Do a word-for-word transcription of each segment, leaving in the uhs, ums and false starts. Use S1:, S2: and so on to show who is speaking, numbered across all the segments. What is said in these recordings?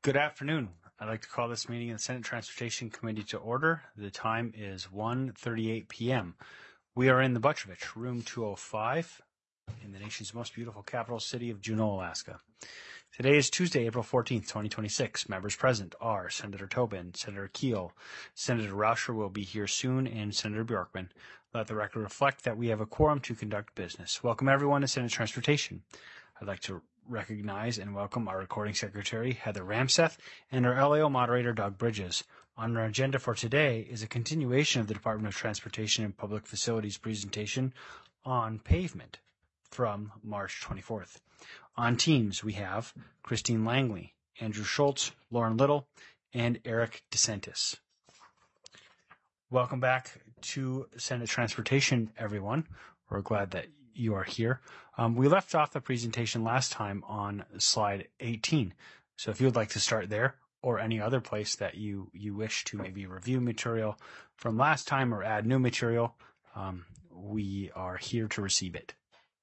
S1: Good afternoon. I'd like to call this meeting of the Senate Transportation Committee to order. The time is one thirty-eight p m We are in the Butrovich, room two oh five, in the nation's most beautiful capital city of Juneau, Alaska. Today is Tuesday, April fourteenth, twenty twenty-six. Members present are Senator Tobin, Senator Keel, Senator Rauscher will be here soon, and Senator Bjorkman. Let the record reflect that we have a quorum to conduct business. Welcome everyone to Senate Transportation. I'd like to recognize and welcome our recording secretary, Heather Ramseth, and our L A O moderator, Doug Bridges. On our agenda for today is a continuation of the Department of Transportation and Public Facilities presentation on pavement from March twenty-fourth. On teams, we have Christine Langley, Andrew Schultz, Lauren Little, and Eric DeSantis. Welcome back to Senate Transportation, everyone. We're glad that you are here. Um, we left off the presentation last time on slide eighteen. So if you would like to start there or any other place that you, you wish to maybe review material from last time or add new material, um, we are here to receive it.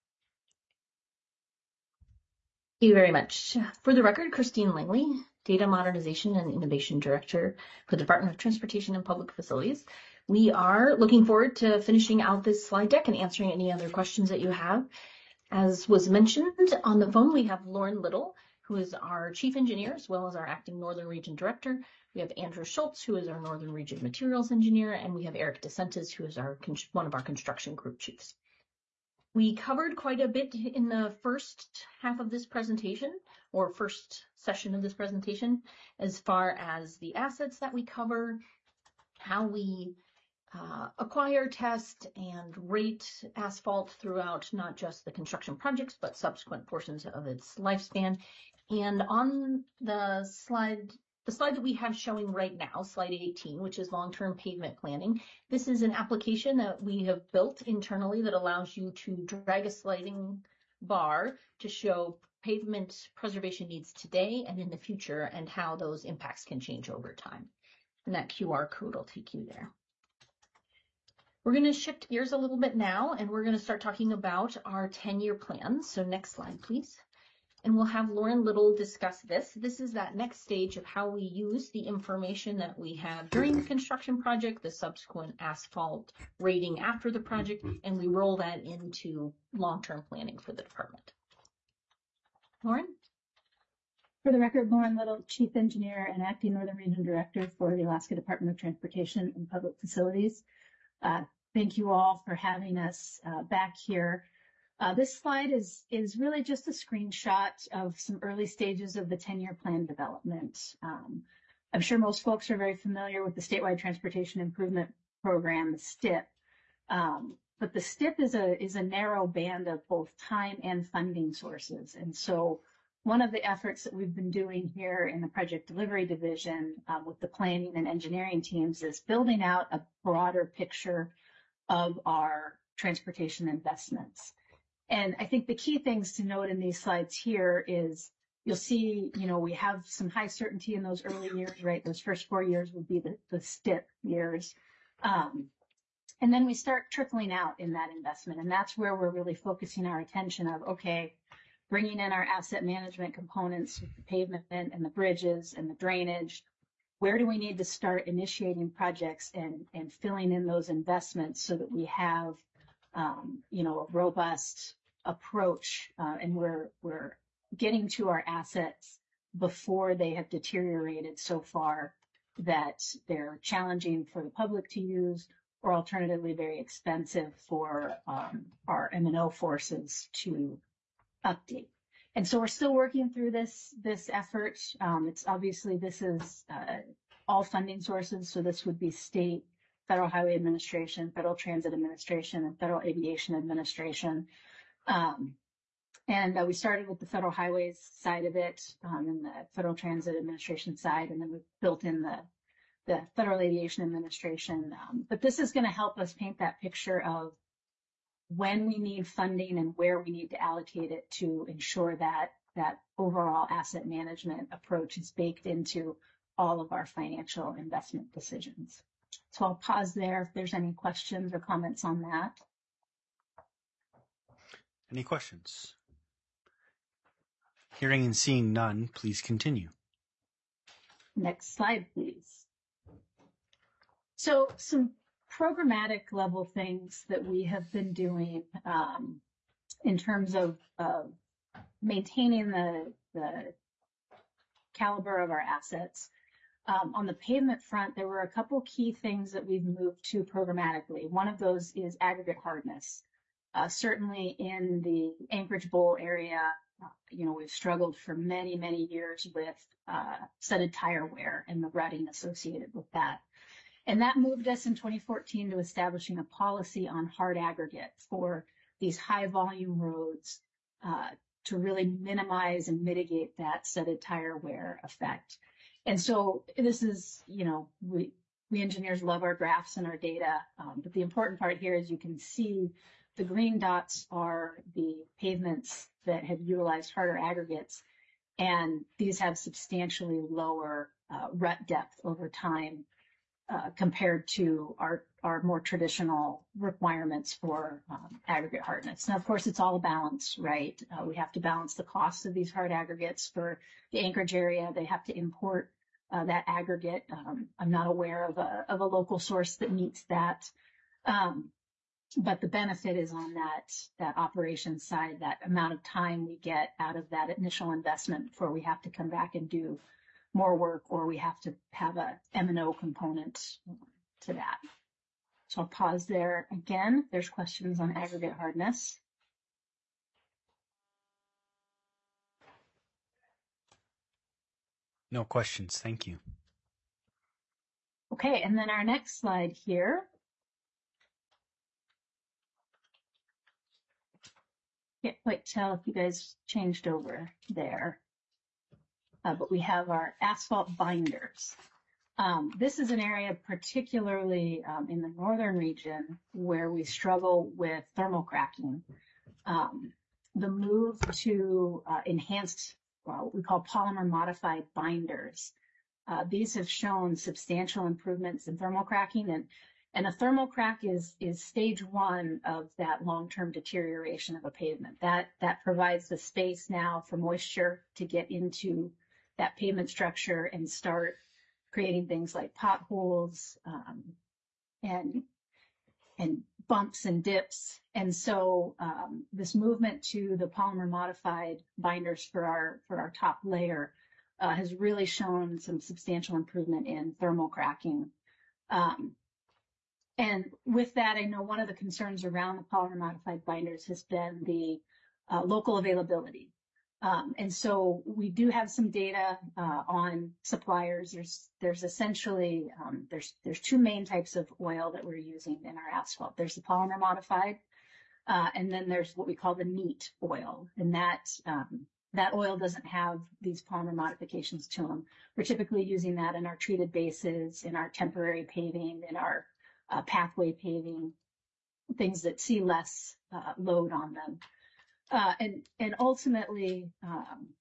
S2: Thank you very much. For the record, Christine Langley, Data Modernization and Innovation Director for the Department of Transportation and Public Facilities. We are looking forward to finishing out this slide deck and answering any other questions that you have. As was mentioned on the phone, we have Lauren Little, who is our Chief Engineer, as well as our Acting Northern Region Director. We have Andrew Schultz, who is our Northern Region Materials Engineer, and we have Eric DeSantis, who is our one of our construction group chiefs. We covered quite a bit in the first half of this presentation, or first session of this presentation, as far as the assets that we cover, how we uh, acquire, test, and rate asphalt throughout not just the construction projects, but subsequent portions of its lifespan. And on the slide, the slide that we have showing right now, slide eighteen, which is long-term pavement planning, this is an application that we have built internally that allows you to drag a sliding bar to show pavement preservation needs today and in the future and how those impacts can change over time. And that Q R code will take you there. We're going to shift gears a little bit now, and we're going to start talking about our ten-year plan. So next slide, please. And we'll have Lauren Little discuss this. This is that next stage of how we use the information that we have during the construction project, the subsequent asphalt rating after the project, and we roll that into long-term planning for the department. Lauren?
S3: For the record, Lauren Little, Chief Engineer and Acting Northern Region Director for the Alaska Department of Transportation and Public Facilities. Uh, thank you all for having us uh, back here. Uh, this slide is, is really just a screenshot of some early stages of the ten-year plan development. Um, I'm sure most folks are very familiar with the Statewide Transportation Improvement Program, the S T I P. Um, but the S T I P is a, is a narrow band of both time and funding sources. And so one of the efforts that we've been doing here in the Project Delivery Division uh, with the planning and engineering teams is building out a broader picture of our transportation investments. And I think the key things to note in these slides here is you'll see, you know, we have some high certainty in those early years, right? Those first four years would be the, the S T I P years. Um, and then we start trickling out in that investment. And that's where we're really focusing our attention of, okay, bringing in our asset management components with the pavement and the bridges and the drainage. Where do we need to start initiating projects and, and filling in those investments so that we have, um, you know, a robust approach uh, and we're, we're getting to our assets before they have deteriorated so far that they're challenging for the public to use or alternatively very expensive for um, our M and O forces to update. And so we're still working through this, this effort. Um, it's obviously, this is uh, all funding sources. So this would be state, Federal Highway Administration, Federal Transit Administration, and Federal Aviation Administration. Um, and uh, we started with the Federal Highways side of it um, and the Federal Transit Administration side, and then we built in the, the Federal Aviation Administration. Um, but this is going to help us paint that picture of when we need funding and where we need to allocate it to ensure that that overall asset management approach is baked into all of our financial investment decisions. So I'll pause there if there's any questions or comments on that.
S1: Any questions? Hearing and seeing none, please continue.
S3: Next slide, please. So some programmatic level things that we have been doing um, in terms of, of maintaining the, the caliber of our assets. Um, on the pavement front, there were a couple key things that we've moved to programmatically. One of those is aggregate hardness. Uh, certainly in the Anchorage Bowl area, uh, you know, we've struggled for many, many years with uh, studded tire wear and the rutting associated with that. And that moved us in twenty fourteen to establishing a policy on hard aggregate for these high volume roads uh, to really minimize and mitigate that studded tire wear effect. And so this is, you know, we, we engineers love our graphs and our data, um, but the important part here is you can see the green dots are the pavements that have utilized harder aggregates, and these have substantially lower uh, rut depth over time uh, compared to our, our more traditional requirements for um, aggregate hardness. Now, of course, it's all a balance, right? Uh, we have to balance the cost of these hard aggregates for the Anchorage area. They have to import uh, that aggregate. Um, I'm not aware of a, of a local source that meets that. Um, But the benefit is on that, that operations side, that amount of time we get out of that initial investment before we have to come back and do more work, or we have to have a M and O component to that. So I'll pause there again. There's questions on aggregate hardness.
S1: No questions. Thank you.
S3: Okay, and then our next slide here. Can't quite tell if you guys changed over there, uh, but we have our asphalt binders. Um, this is an area particularly um, in the northern region where we struggle with thermal cracking. Um, the move to uh, enhanced, well, what we call polymer modified binders. Uh, these have shown substantial improvements in thermal cracking, and And a thermal crack is, is stage one of that long-term deterioration of a pavement. That, that provides the space now for moisture to get into that pavement structure and start creating things like potholes, um, and, and bumps and dips. And so, um, this movement to the polymer modified binders for our, for our top layer, uh, has really shown some substantial improvement in thermal cracking. Um, And with that, I know one of the concerns around the polymer modified binders has been the uh, local availability. Um, and so we do have some data uh, on suppliers. There's there's essentially um, there's there's two main types of oil that we're using in our asphalt. There's the polymer modified, uh, and then there's what we call the neat oil, and that um, that oil doesn't have these polymer modifications to them. We're typically using that in our treated bases, in our temporary paving, in our Uh, pathway paving, things that see less uh, load on them. Uh, and, and ultimately, um,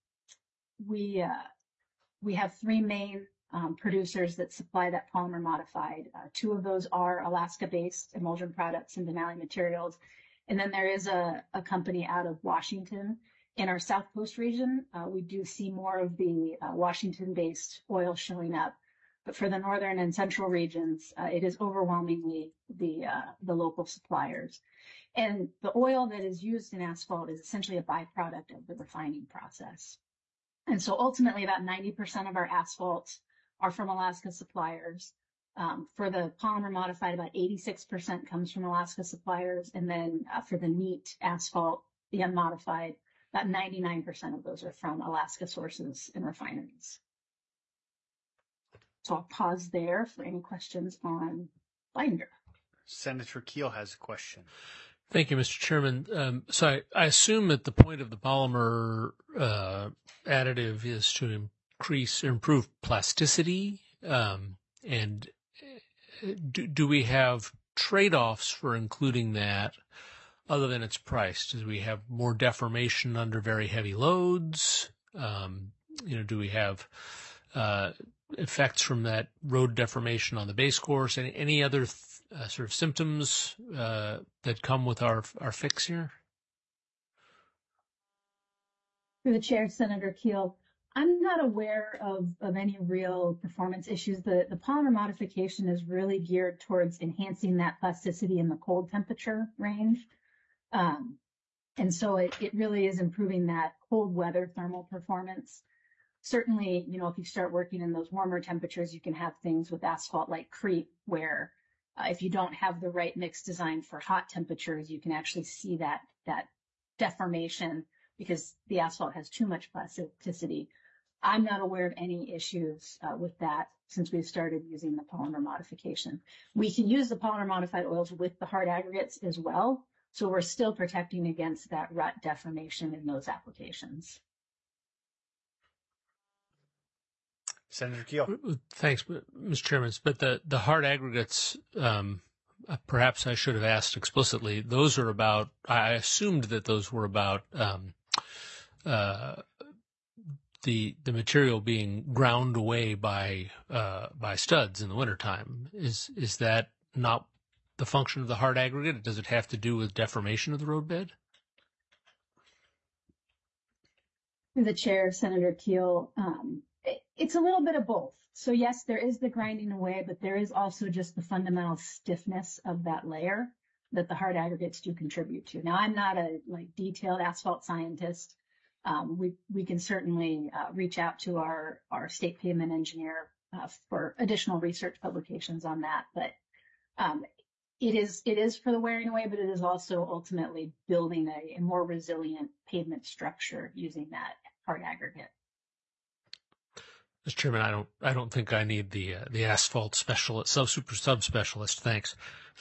S3: we, uh, we have three main um, producers that supply that polymer modified. Uh, two of those are Alaska-based emulsion products and Denali Materials. And then there is a, a company out of Washington. In our South Coast region, uh, we do see more of the uh, Washington-based oil showing up. But for the northern and central regions, uh, it is overwhelmingly the uh, the local suppliers. And the oil that is used in asphalt is essentially a byproduct of the refining process. And so ultimately, about ninety percent of our asphalt are from Alaska suppliers. Um, for the polymer modified, about eighty-six percent comes from Alaska suppliers. And then uh, for the neat asphalt, the unmodified, about ninety-nine percent of those are from Alaska sources and refineries. So I'll pause there for any questions on binder.
S1: Senator Keel has a question.
S4: Thank you, Mister Chairman. Um, so I, I assume that the point of the polymer uh, additive is to increase or improve plasticity. Um, and do, do we have trade-offs for including that other than its price? Do we have more deformation under very heavy loads? Um, you know, do we have uh, effects from that road deformation on the base course? Any, any other th- uh, sort of symptoms uh, that come with our our fix here?
S3: Through the chair, Senator Keel, I'm not aware of, of any real performance issues. The, the polymer modification is really geared towards enhancing that plasticity in the cold temperature range. Um, and so it, it really is improving that cold weather thermal performance. Certainly, you know, if you start working in those warmer temperatures, you can have things with asphalt like creep where uh, if you don't have the right mix designed for hot temperatures, you can actually see that, that deformation because the asphalt has too much plasticity. I'm not aware of any issues uh, with that since we've started using the polymer modification. We can use the polymer modified oils with the hard aggregates as well. So we're still protecting against that rut deformation in those applications.
S1: Senator Keel.
S4: Thanks, Mister Chairman. But the, the hard aggregates, um, perhaps I should have asked explicitly, those are about, I assumed that those were about um, uh, the the material being ground away by uh, by studs in the wintertime. Is, is that not the function of the hard aggregate? Does it have to do with deformation of the roadbed?
S3: The chair, Senator Keel, um, it, it's a little bit of both. So yes, there is the grinding away, but there is also just the fundamental stiffness of that layer that the hard aggregates do contribute to. Now, I'm not a like detailed asphalt scientist. Um, we we can certainly uh, reach out to our our state pavement engineer uh, for additional research publications on that. But um, it is it is for the wearing away, but it is also ultimately building a, a more resilient pavement structure using that hard aggregate.
S4: Mister Chairman, I don't I don't think I need the uh, the asphalt specialist, sub super subspecialist. Thanks.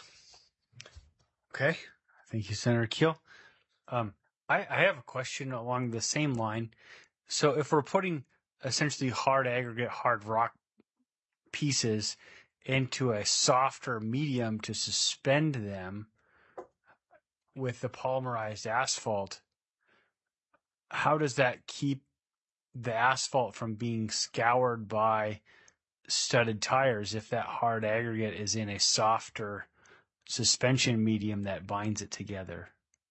S1: Okay, thank you, Senator Keel. Um, I, I have a question along the same line. So if we're putting essentially hard aggregate, hard rock pieces into a softer medium to suspend them with the polymerized asphalt, how does that keep the asphalt from being scoured by studded tires if that hard aggregate is in a softer suspension medium that binds it together?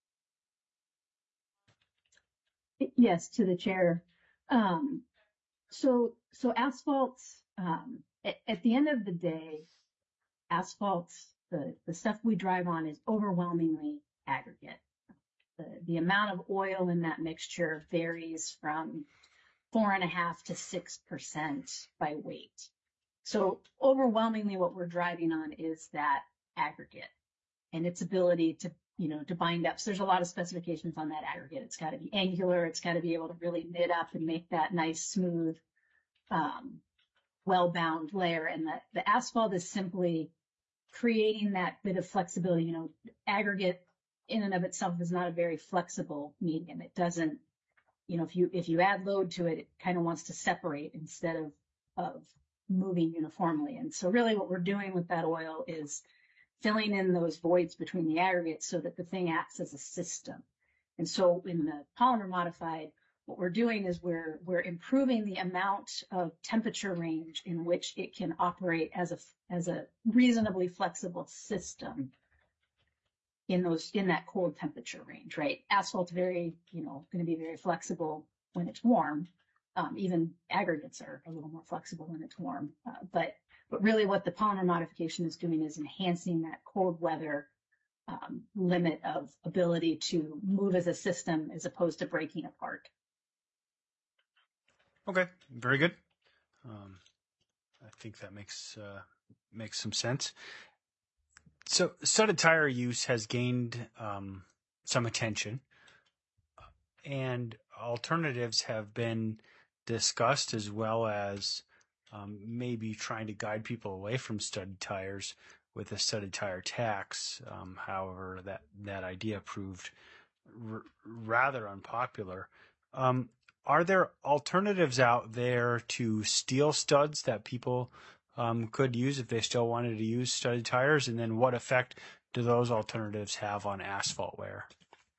S3: Yes, to the chair. Um, so, so asphalt, um, at, at the end of the day, asphalt, the, the stuff we drive on is overwhelmingly aggregate. The, the amount of oil in that mixture varies from four and a half to six percent by weight. So overwhelmingly what we're driving on is that aggregate and its ability to you know, to bind up. So there's a lot of specifications on that aggregate. It's got to be angular. It's got to be able to really knit up and make that nice, smooth, um, well-bound layer. And the, the asphalt is simply creating that bit of flexibility. You know, aggregate in and of itself is not a very flexible medium. It doesn't, you know, if you, if you add load to it, it kind of wants to separate instead of, of moving uniformly. And so really what we're doing with that oil is filling in those voids between the aggregates so that the thing acts as a system. And so in the polymer modified, what we're doing is we're we're improving the amount of temperature range in which it can operate as a as a reasonably flexible system in those in that cold temperature range, right? Asphalt's very, you know, going to be very flexible when it's warm. Um, even aggregates are a little more flexible when it's warm, uh, but But really what the polymer modification is doing is enhancing that cold weather um, limit of ability to move as a system as opposed to breaking apart.
S1: Okay, very good. Um, I think that makes uh, makes some sense. So studded tire use has gained um, some attention, and alternatives have been discussed as well as Um, maybe trying to guide people away from studded tires with a studded tire tax. Um, however, that, that idea proved r- rather unpopular. Um, are there alternatives out there to steel studs that people um, could use if they still wanted to use studded tires? And then what effect do those alternatives have on asphalt wear?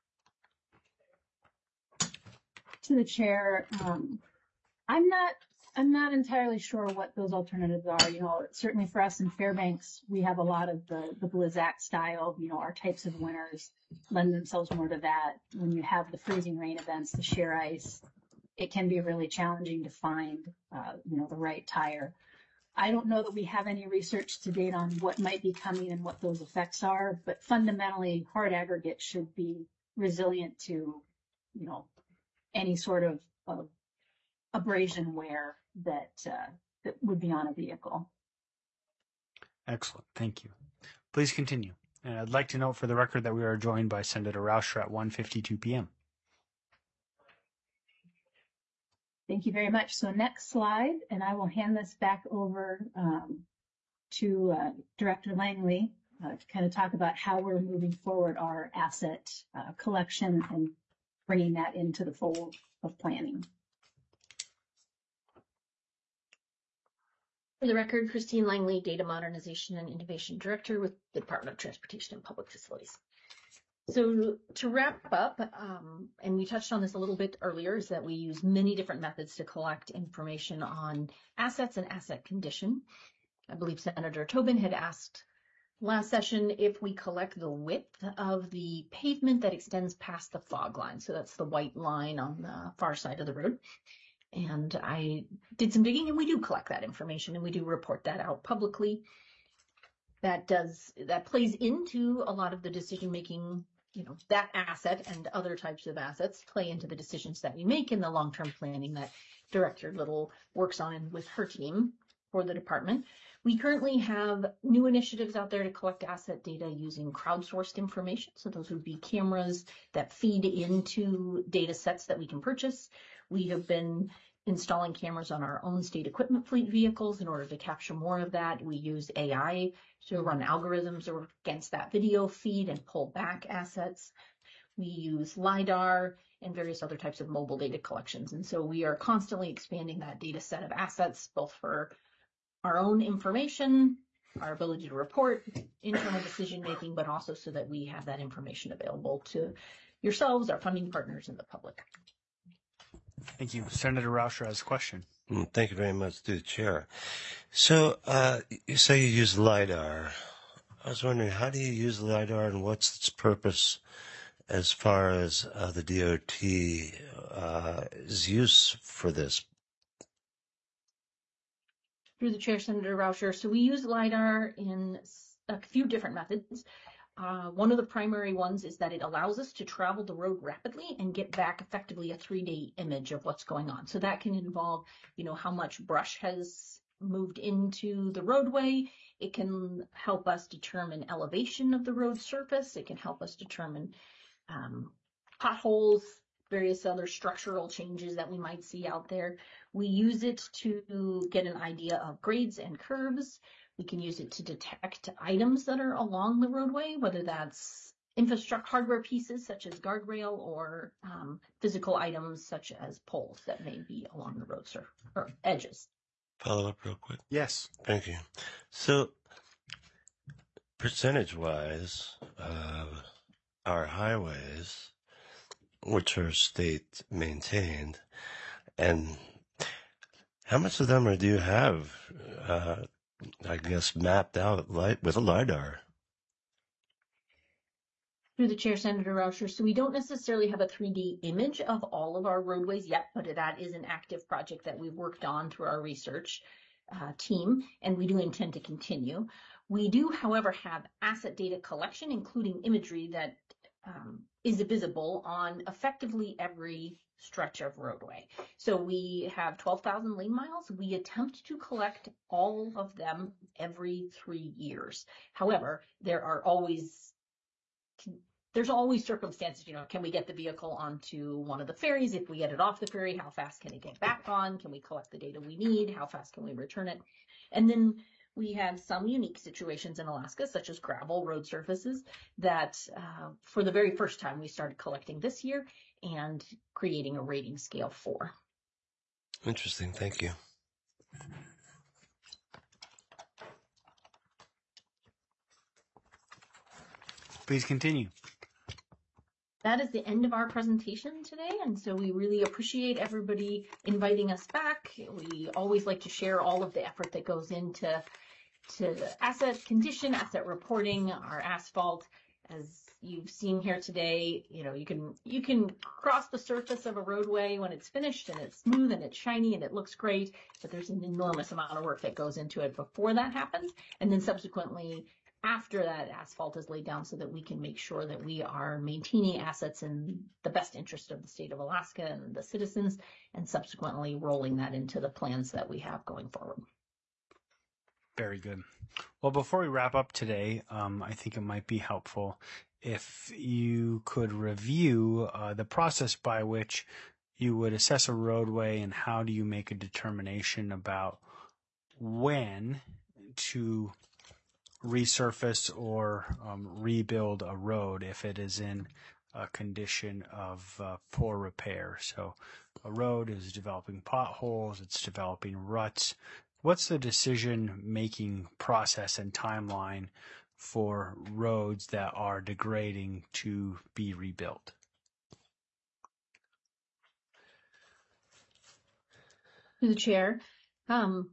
S3: To the chair, um, I'm not I'm not entirely sure what those alternatives are. You know, certainly for us in Fairbanks, we have a lot of the, the Blizzak style, you know, our types of winters lend themselves more to that. When you have the freezing rain events, the shear ice, it can be really challenging to find, uh, you know, the right tire. I don't know that we have any research to date on what might be coming and what those effects are, but fundamentally, hard aggregate should be resilient to, you know, any sort of, of abrasion wear that uh, that would be on a vehicle.
S1: Excellent. Thank you. Please continue. And I'd like to note for the record that we are joined by Senator Rauscher at one fifty-two p.m.
S3: Thank you very much. So next slide, and I will hand this back over um, to uh, Director Langley uh, to kind of talk about how we're moving forward our asset uh, collection and bringing that into the fold of planning.
S2: For the record, Christine Langley, Data Modernization and Innovation Director with the Department of Transportation and Public Facilities. So to wrap up, um, and we touched on this a little bit earlier, is that we use many different methods to collect information on assets and asset condition. I believe Senator Tobin had asked last session if we collect the width of the pavement that extends past the fog line. So that's the white line on the far side of the road. And I did some digging, and we do collect that information, and we do report that out publicly. That does, that plays into a lot of the decision making. You know, that asset and other types of assets play into the decisions that we make in the long-term planning that Director Little works on and with her team for the department. We currently have new initiatives out there to collect asset data using crowdsourced information. So those would be cameras that feed into data sets that we can purchase. We have been installing cameras on our own state equipment fleet vehicles in order to capture more of that. We use A I to run algorithms against that video feed and pull back assets. We use LiDAR and various other types of mobile data collections. And so we are constantly expanding that data set of assets, both for our own information, our ability to report, internal decision making, but also so that we have that information available to yourselves, our funding partners, and the public.
S1: Thank you. Senator Rauscher has a question.
S5: Mm, Thank you very much to the chair. So uh, you say you use LiDAR. I was wondering, how do you use LiDAR and what's its purpose as far as uh, the D O T uh, is use for this?
S2: Through the chair, Senator Rauscher. So we use LiDAR in a few different methods. Uh, one of the primary ones is that it allows us to travel the road rapidly and get back effectively a three D image of what's going on. So that can involve, you know, how much brush has moved into the roadway. It can help us determine elevation of the road surface. It can help us determine um, potholes, various other structural changes that we might see out there. We use it to get an idea of grades and curves. We can use it to detect items that are along the roadway, whether that's infrastructure hardware pieces such as guardrail or um, physical items such as poles that may be along the road surface or edges.
S5: Follow up real quick.
S1: Yes.
S5: Thank you. So percentage-wise, uh, our highways, which are state maintained, and how much of them are, do you have, uh, I guess, mapped out light with a LiDAR?
S2: Through the chair, Senator Rauscher. So we don't necessarily have a three D image of all of our roadways yet, but that is an active project that we've worked on through our research uh, team, and we do intend to continue. We do, however, have asset data collection, including imagery that um, is visible on effectively every stretch of roadway. So we have twelve thousand lane miles. We attempt to collect all of them every three years. However, there are always There's always circumstances, you know, can we get the vehicle onto one of the ferries? If we get it off the ferry, how fast can it get back on? Can we collect the data we need? How fast can we return it? And then we have some unique situations in Alaska, such as gravel road surfaces, that uh, for the very first time we started collecting this year and creating a rating scale for.
S5: Interesting. Thank you.
S1: Please continue.
S2: That is the end of our presentation today, and so we really appreciate everybody inviting us back. We always like to share all of the effort that goes into to asset condition, asset reporting, our asphalt, As you've seen here today, you know, you can you can cross the surface of a roadway when it's finished and it's smooth and it's shiny and it looks great, but there's an enormous amount of work that goes into it before that happens, and then subsequently after that asphalt is laid down, so that we can make sure that we are maintaining assets in the best interest of the state of Alaska and the citizens, and subsequently rolling that into the plans that we have going forward.
S1: Very good. Well, before we wrap up today, um, I think it might be helpful if you could review uh, the process by which you would assess a roadway, and how do you make a determination about when to resurface or um, rebuild a road if it is in a condition of uh, poor repair. So a road is developing potholes, it's developing ruts. What's the decision-making process and timeline for roads that are degrading to be rebuilt?
S2: To the chair, um,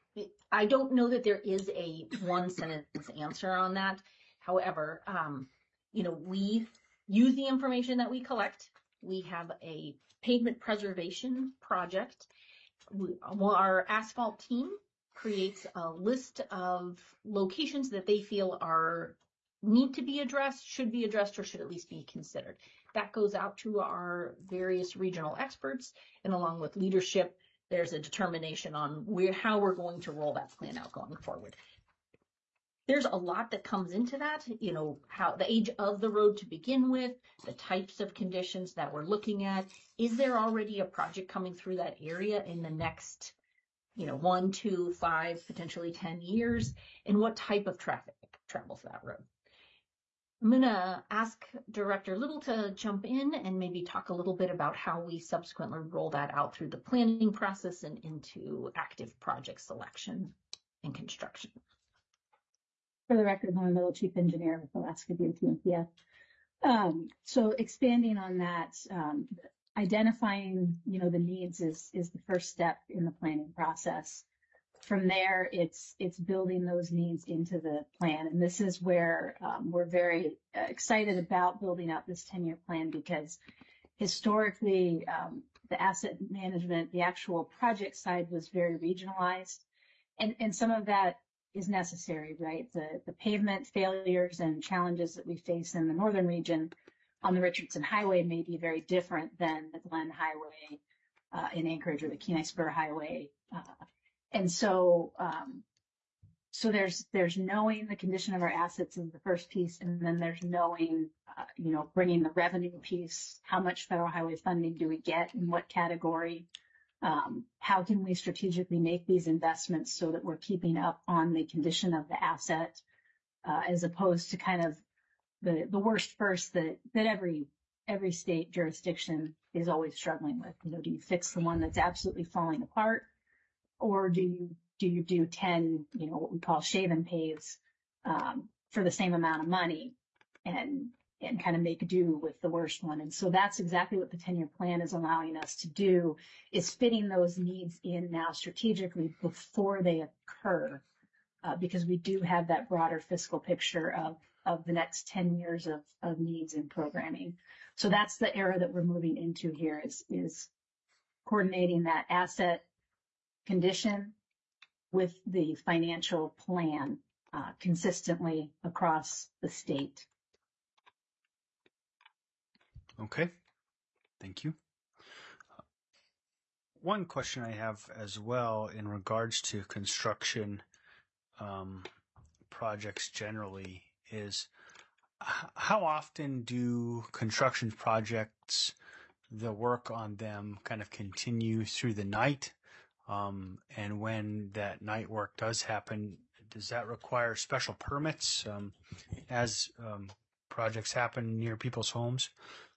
S2: I don't know that there is a one sentence answer on that. However, um, you know, we use the information that we collect. We have a pavement preservation project. We, well, our asphalt team creates a list of locations that they feel are need to be addressed, should be addressed, or should at least be considered. That goes out to our various regional experts, and along with leadership, there's a determination on where, how we're going to roll that plan out going forward. There's a lot that comes into that, you know, how the age of the road to begin with, the types of conditions that we're looking at. Is there already a project coming through that area in the next, you know, one, two, five, potentially ten years? And what type of traffic travels that road? I'm going to ask Director Little to jump in and maybe talk a little bit about how we subsequently roll that out through the planning process and into active project selection and construction.
S3: For the record, Lauren Little, Chief Engineer with Alaska D O T and P F. Um, so expanding on that, um, identifying, you know, the needs is, is the first step in the planning process. From there, it's it's building those needs into the plan. And this is where um, we're very excited about building out this ten-year plan, because historically, um, the asset management, the actual project side was very regionalized. And, and some of that is necessary, right? The, the pavement failures and challenges that we face in the northern region on the Richardson Highway may be very different than the Glen Highway uh, in Anchorage, or the Kenai Spur Highway. Uh, And so, um, so there's, there's knowing the condition of our assets is the first piece. And then there's knowing, uh, you know, bringing the revenue piece. How much federal highway funding do we get, in what category? Um, how can we strategically make these investments so that we're keeping up on the condition of the asset, uh, as opposed to kind of the, the worst first that, that every, every state jurisdiction is always struggling with. You know, do you fix the one that's absolutely falling apart? Or do you do you do ten, you know, what we call shave and paves, um, for the same amount of money, and and kind of make do with the worst one? And so that's exactly what the ten-year plan is allowing us to do, is fitting those needs in now strategically before they occur, uh, because we do have that broader fiscal picture of of the next ten years of of needs and programming. So that's the era that we're moving into here, is is coordinating that asset condition with the financial plan uh, consistently across the state.
S1: Okay, thank you. One question I have as well in regards to construction um, projects generally is, h- how often do construction projects, the work on them kind of continue through the night? Um, and when that night work does happen, does that require special permits um, as um, projects happen near people's homes?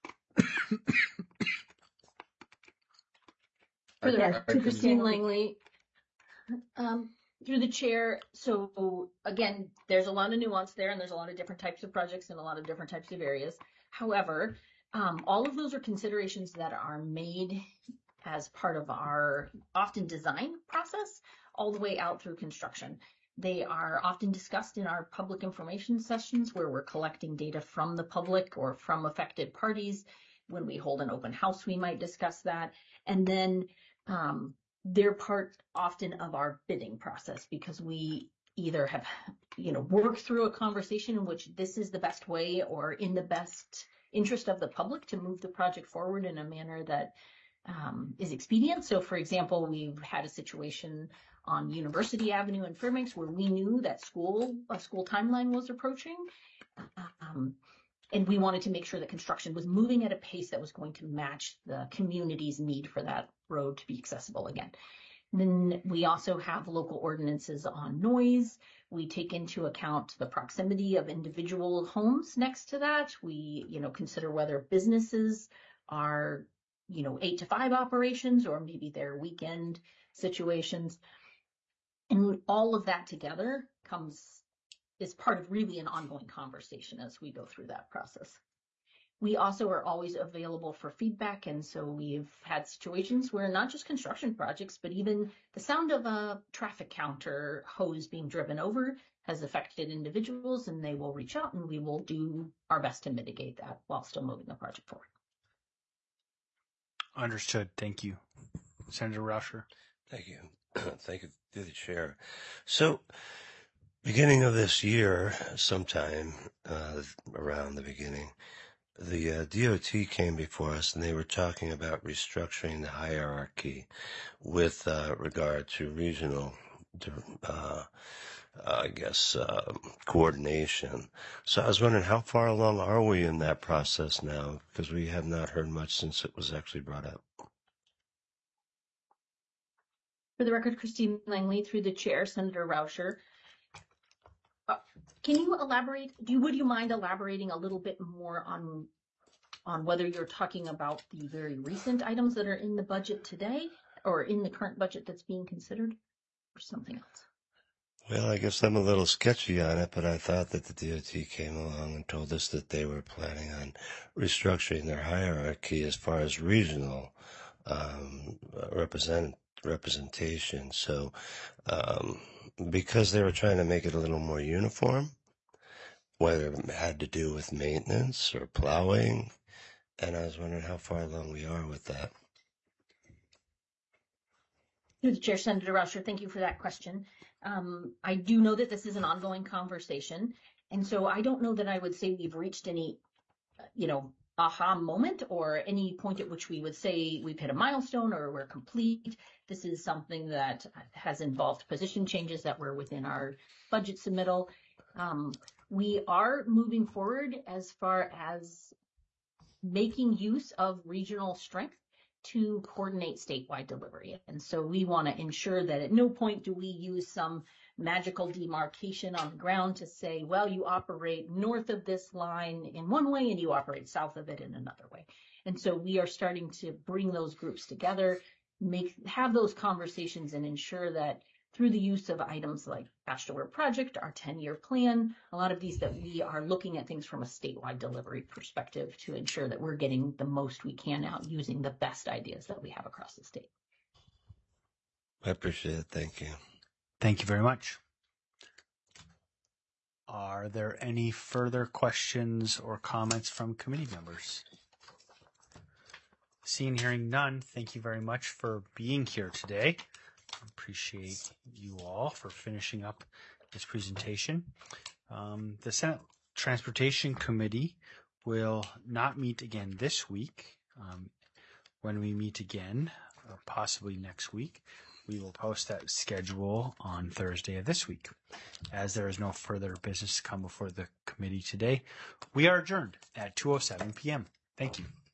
S2: For the
S3: Yeah,
S2: record, to Christine Langley, um, through the chair. So again, there's a lot of nuance there, and there's a lot of different types of projects in a lot of different types of areas. However, um, all of those are considerations that are made as part of our often design process all the way out through construction. They are often discussed in our public information sessions where we're collecting data from the public or from affected parties. When we hold an open house, we might discuss that. And then um, they're part often of our bidding process because we either have, you know, worked through a conversation in which this is the best way or in the best interest of the public to move the project forward in a manner that um, is expedient. So, for example, we've had a situation on University Avenue in Fairbanks where we knew that school a school timeline was approaching. Um, and we wanted to make sure that construction was moving at a pace that was going to match the community's need for that road to be accessible again. And then we also have local ordinances on noise. We take into account the proximity of individual homes next to that. We, you know, consider whether businesses are, you know, eight to five operations or maybe they're weekend situations. And all of that together comes is part of really an ongoing conversation as we go through that process. We also are always available for feedback, and so we've had situations where not just construction projects, but even the sound of a traffic counter hose being driven over has affected individuals, and they will reach out, and we will do our best to mitigate that while still moving the project forward.
S1: Understood. Thank you. Senator Rauscher.
S5: Thank you. Thank you to the chair. So, beginning of this year, sometime uh, around the beginning, the uh, D O T came before us and they were talking about restructuring the hierarchy with uh, regard to regional, uh, I guess, uh, coordination. So I was wondering, how far along are we in that process now? Because we have not heard much since it was actually brought up.
S2: For the record, Christine Langley, through the chair, Senator Rauscher. Uh, can you elaborate? Do you, would you mind elaborating a little bit more on on whether you're talking about the very recent items that are in the budget today, or in the current budget that's being considered, or something else?
S5: Well, I guess I'm a little sketchy on it, but I thought that the D O T came along and told us that they were planning on restructuring their hierarchy as far as regional um, represent, representation. So um, because they were trying to make it a little more uniform, whether it had to do with maintenance or plowing, and I was wondering how far along we are with that.
S2: Through the chair, Senator Rauscher, thank you for that question. Um, I do know that this is an ongoing conversation, and so I don't know that I would say we've reached any, you know, aha moment or any point at which we would say we've hit a milestone or we're complete. This is something that has involved position changes that were within our budget submittal. Um, we are moving forward as far as making use of regional strength to coordinate statewide delivery. And so we want to ensure that at no point do we use some magical demarcation on the ground to say, well, you operate north of this line in one way and you operate south of it in another way. And so we are starting to bring those groups together, make have those conversations and ensure that through the use of items like Bachelor Project, our ten-year plan, a lot of these that we are looking at things from a statewide delivery perspective to ensure that we're getting the most we can out using the best ideas that we have across the state.
S5: I appreciate it. Thank you.
S1: Thank you very much. Are there any further questions or comments from committee members? Seeing and hearing none, thank you very much for being here today. Appreciate you all for finishing up this presentation. Um, the Senate Transportation Committee will not meet again this week. Um, when we meet again, or possibly next week, we will post that schedule on Thursday of this week. As there is no further business to come before the committee today, we are adjourned at two oh seven p.m. Thank you.